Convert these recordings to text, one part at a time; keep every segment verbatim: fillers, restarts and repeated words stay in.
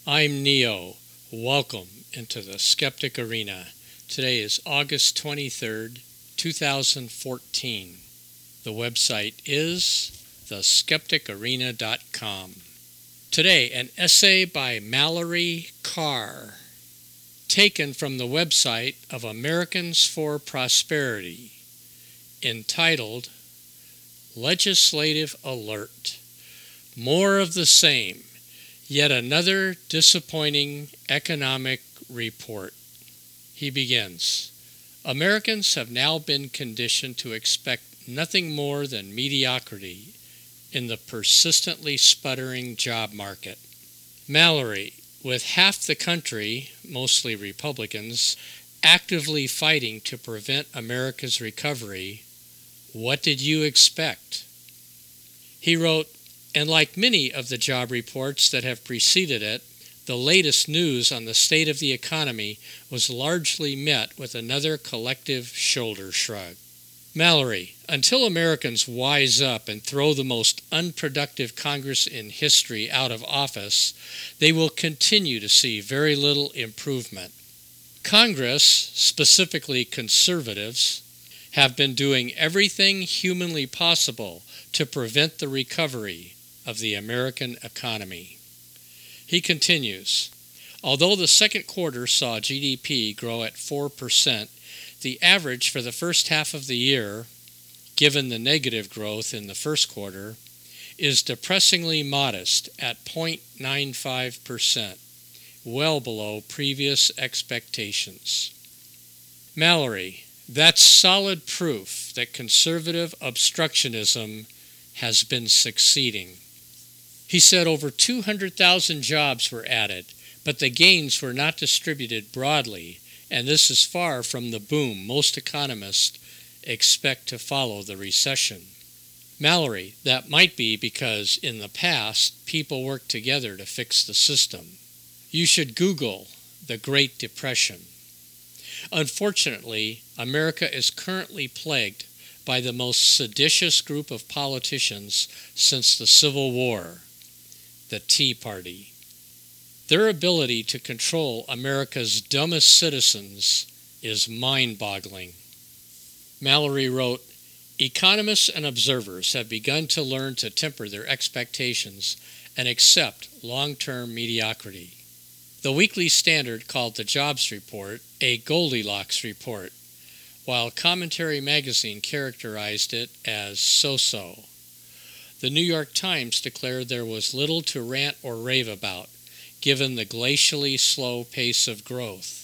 I'm Neo. Welcome into the Skeptic Arena. Today is August twenty-third, two thousand fourteen. The website is the skeptic arena dot com. Today, an essay by Mallory Carr, taken from the website of Americans for Prosperity, entitled Legislative Alert. More of the same. Yet another disappointing economic report. He begins, Americans have now been conditioned to expect nothing more than mediocrity in the persistently sputtering job market. Mallory, with half the country, mostly Republicans, actively fighting to prevent America's recovery, what did you expect? He wrote, and like many of the job reports that have preceded it, the latest news on the state of the economy was largely met with another collective shoulder shrug. Mallory, until Americans wise up and throw the most unproductive Congress in history out of office, they will continue to see very little improvement. Congress, specifically conservatives, have been doing everything humanly possible to prevent the recovery of the American economy. He continues, although the second quarter saw G D P grow at four percent, the average for the first half of the year, given the negative growth in the first quarter, is depressingly modest at zero point nine five percent, well below previous expectations. Mallory, that's solid proof that conservative obstructionism has been succeeding. He said over two hundred thousand jobs were added, but the gains were not distributed broadly, and this is far from the boom most economists expect to follow the recession. Mallory, that might be because in the past people worked together to fix the system. You should Google the Great Depression. Unfortunately, America is currently plagued by the most seditious group of politicians since the Civil War, the Tea Party. Their ability to control America's dumbest citizens is mind-boggling. Mallory wrote, economists and observers have begun to learn to temper their expectations and accept long-term mediocrity. The Weekly Standard called the Jobs Report a Goldilocks report, while Commentary magazine characterized it as so-so. The New York Times declared there was little to rant or rave about, given the glacially slow pace of growth.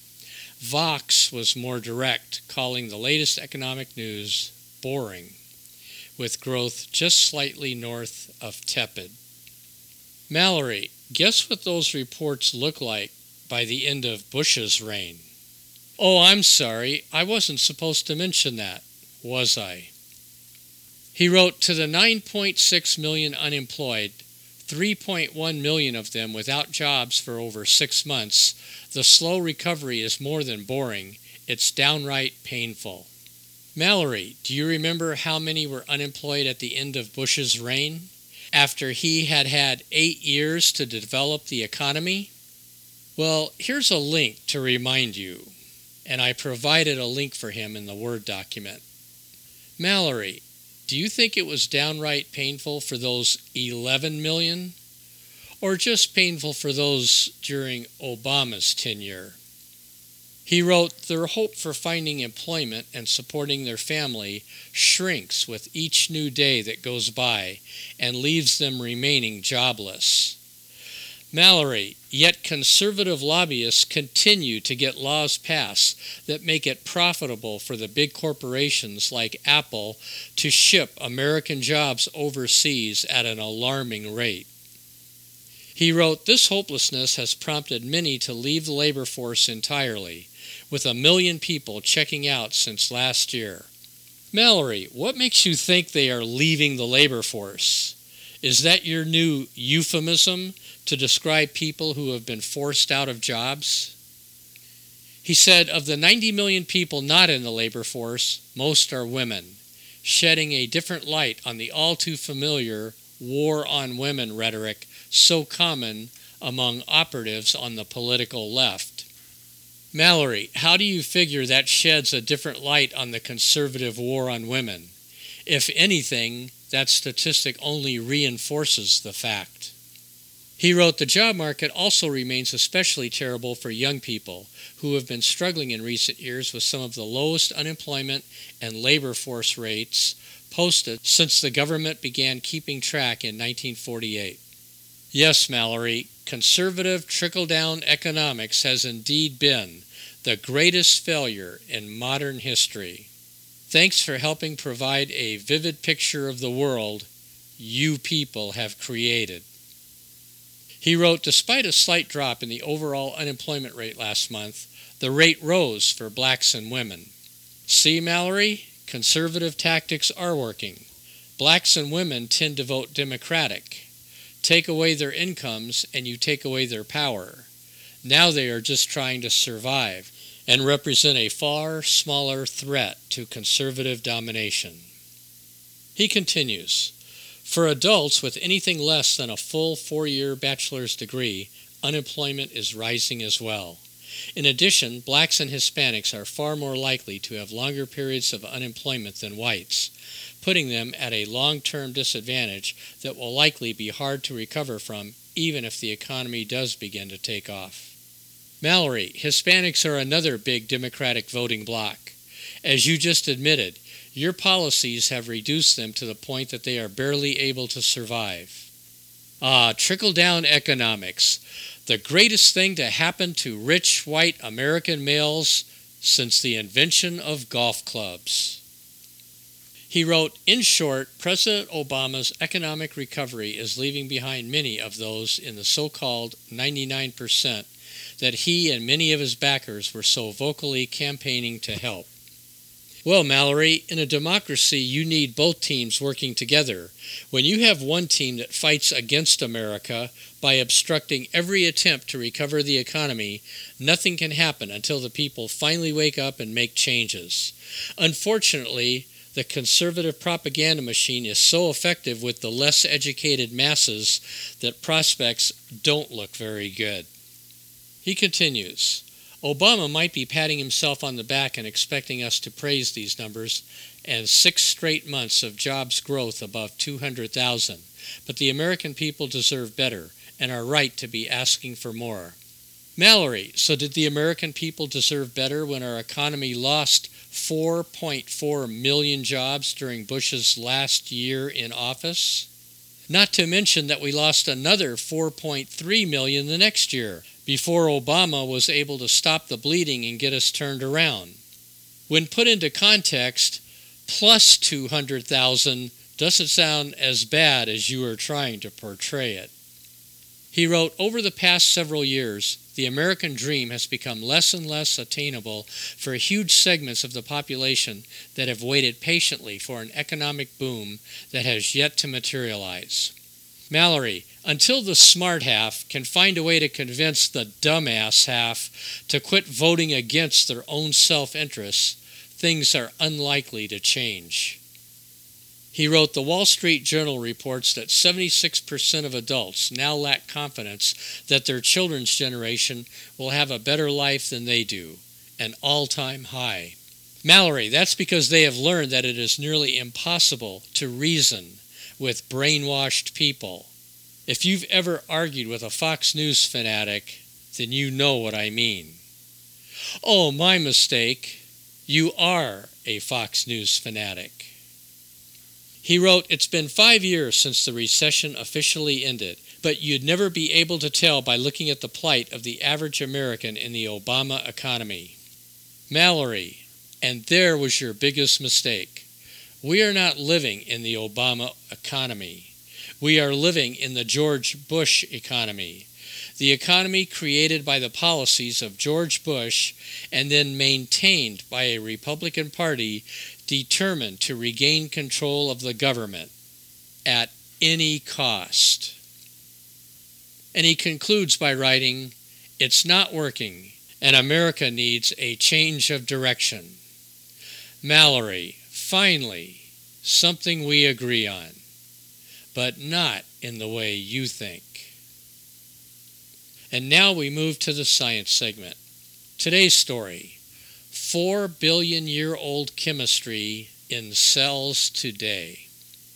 Vox was more direct, calling the latest economic news boring, with growth just slightly north of tepid. Mallory, guess what those reports look like by the end of Bush's reign? Oh, I'm sorry, I wasn't supposed to mention that, was I? He wrote, to the nine point six million unemployed, three point one million of them without jobs for over six months, the slow recovery is more than boring, it's downright painful. Mallory, do you remember how many were unemployed at the end of Bush's reign, after he had had eight years to develop the economy? Well, here's a link to remind you, and I provided a link for him in the Word document. Mallory, do you think it was downright painful for those eleven million? Or just painful for those during Obama's tenure? He wrote, their hope for finding employment and supporting their family shrinks with each new day that goes by and leaves them remaining jobless. Mallory, yet conservative lobbyists continue to get laws passed that make it profitable for the big corporations like Apple to ship American jobs overseas at an alarming rate. He wrote, this hopelessness has prompted many to leave the labor force entirely, with a million people checking out since last year. Mallory, what makes you think they are leaving the labor force? Is that your new euphemism to describe people who have been forced out of jobs? He said, of the ninety million people not in the labor force, most are women, shedding a different light on the all too familiar war on women rhetoric so common among operatives on the political left. Mallory, how do you figure that sheds a different light on the conservative war on women? If anything, that statistic only reinforces the fact. He wrote, the job market also remains especially terrible for young people who have been struggling in recent years with some of the lowest unemployment and labor force rates posted since the government began keeping track in nineteen forty-eight. Yes, Mallory, conservative trickle-down economics has indeed been the greatest failure in modern history. Thanks for helping provide a vivid picture of the world you people have created. He wrote, despite a slight drop in the overall unemployment rate last month, the rate rose for blacks and women. See, Mallory, conservative tactics are working. Blacks and women tend to vote Democratic. Take away their incomes and you take away their power. Now they are just trying to survive and represent a far smaller threat to conservative domination. He continues, for adults with anything less than a full four-year bachelor's degree, unemployment is rising as well. In addition, blacks and Hispanics are far more likely to have longer periods of unemployment than whites, putting them at a long-term disadvantage that will likely be hard to recover from even if the economy does begin to take off. Mallory, Hispanics are another big Democratic voting bloc. As you just admitted, your policies have reduced them to the point that they are barely able to survive. Ah, trickle-down economics, the greatest thing to happen to rich white American males since the invention of golf clubs. He wrote, in short, President Obama's economic recovery is leaving behind many of those in the so-called ninety-nine percent that he and many of his backers were so vocally campaigning to help. Well, Mallory, in a democracy, you need both teams working together. When you have one team that fights against America by obstructing every attempt to recover the economy, nothing can happen until the people finally wake up and make changes. Unfortunately, the conservative propaganda machine is so effective with the less educated masses that prospects don't look very good. He continues, Obama might be patting himself on the back and expecting us to praise these numbers and six straight months of jobs growth above two hundred thousand, but the American people deserve better and are right to be asking for more. Mallory, so did the American people deserve better when our economy lost four point four million jobs during Bush's last year in office? Not to mention that we lost another four point three million the next year, before Obama was able to stop the bleeding and get us turned around. When put into context, plus two hundred thousand doesn't sound as bad as you are trying to portray it. He wrote, over the past several years, the American dream has become less and less attainable for huge segments of the population that have waited patiently for an economic boom that has yet to materialize. Mallory, until the smart half can find a way to convince the dumbass half to quit voting against their own self-interests, things are unlikely to change. He wrote, the Wall Street Journal reports that seventy-six percent of adults now lack confidence that their children's generation will have a better life than they do, an all-time high. Mallory, that's because they have learned that it is nearly impossible to reason with brainwashed people. If you've ever argued with a Fox News fanatic, then you know what I mean. Oh, my mistake. You are a Fox News fanatic. He wrote, it's been five years since the recession officially ended, but you'd never be able to tell by looking at the plight of the average American in the Obama economy. Mallory, and there was your biggest mistake. We are not living in the Obama economy. We are living in the George Bush economy, the economy created by the policies of George Bush and then maintained by a Republican Party determined to regain control of the government at any cost. And he concludes by writing, it's not working, and America needs a change of direction. Mallory, finally, something we agree on, but not in the way you think. And now we move to the science segment. Today's story, four billion year old chemistry in cells today.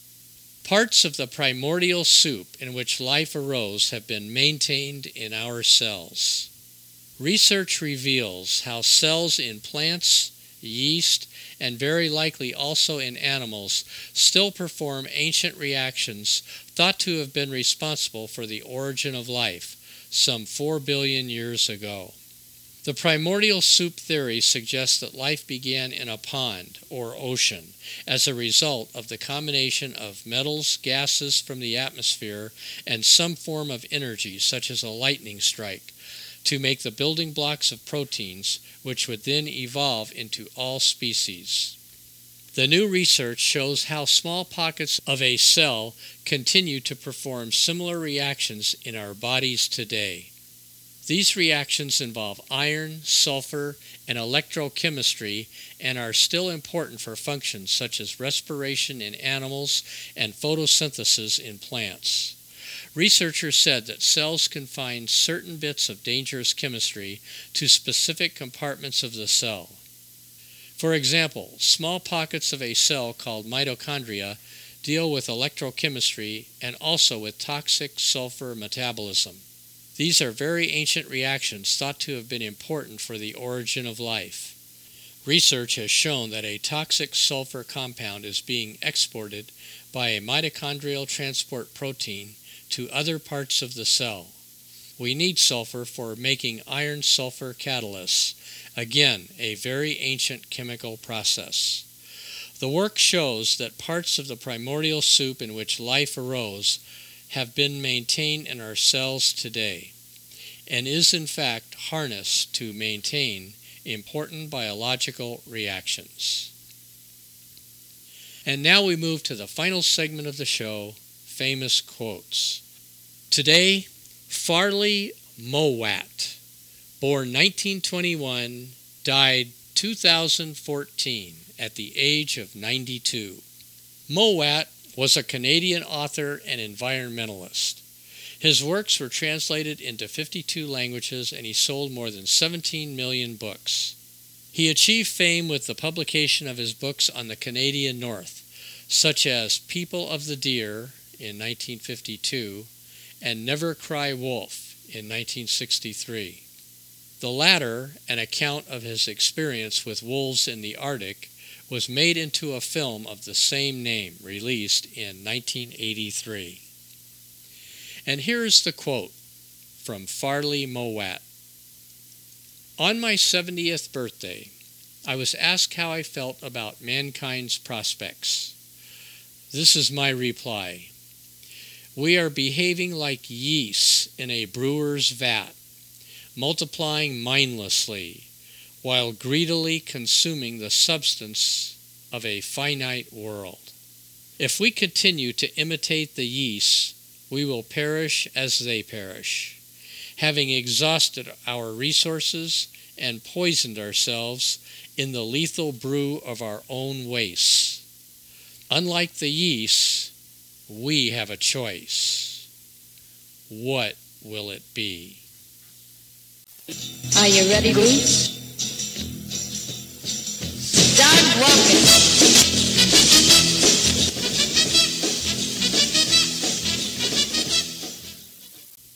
Parts of the primordial soup in which life arose have been maintained in our cells. Research reveals how cells in plants, yeast, and very likely also in animals still perform ancient reactions thought to have been responsible for the origin of life some four billion years ago. The primordial soup theory suggests that life began in a pond or ocean as a result of the combination of metals, gases from the atmosphere, and some form of energy such as a lightning strike to make the building blocks of proteins, which would then evolve into all species. The new research shows how small pockets of a cell continue to perform similar reactions in our bodies today. These reactions involve iron, sulfur, and electrochemistry and are still important for functions such as respiration in animals and photosynthesis in plants. Researchers said that cells confine certain bits of dangerous chemistry to specific compartments of the cell. For example, small pockets of a cell called mitochondria deal with electrochemistry and also with toxic sulfur metabolism. These are very ancient reactions thought to have been important for the origin of life. Research has shown that a toxic sulfur compound is being exported by a mitochondrial transport protein to other parts of the cell. We need sulfur for making iron-sulfur catalysts, again, a very ancient chemical process. The work shows that parts of the primordial soup in which life arose have been maintained in our cells today, and is in fact harnessed to maintain important biological reactions. And now we move to the final segment of the show, famous quotes. Today, Farley Mowat, born nineteen twenty-one, died two thousand fourteen at the age of ninety-two. Mowat was a Canadian author and environmentalist. His works were translated into fifty-two languages and he sold more than seventeen million books. He achieved fame with the publication of his books on the Canadian North, such as People of the Deer in nineteen fifty-two and Never Cry Wolf in nineteen sixty-three. The latter, an account of his experience with wolves in the Arctic, was made into a film of the same name, released in nineteen eighty-three. And here's the quote from Farley Mowat. On my seventieth birthday, I was asked how I felt about mankind's prospects. This is my reply. We are behaving like yeast in a brewer's vat, multiplying mindlessly, while greedily consuming the substance of a finite world. If we continue to imitate the yeast, we will perish as they perish, having exhausted our resources and poisoned ourselves in the lethal brew of our own wastes. Unlike the yeast, we have a choice. What will it be? Are you ready, Bruce? Doug, welcome.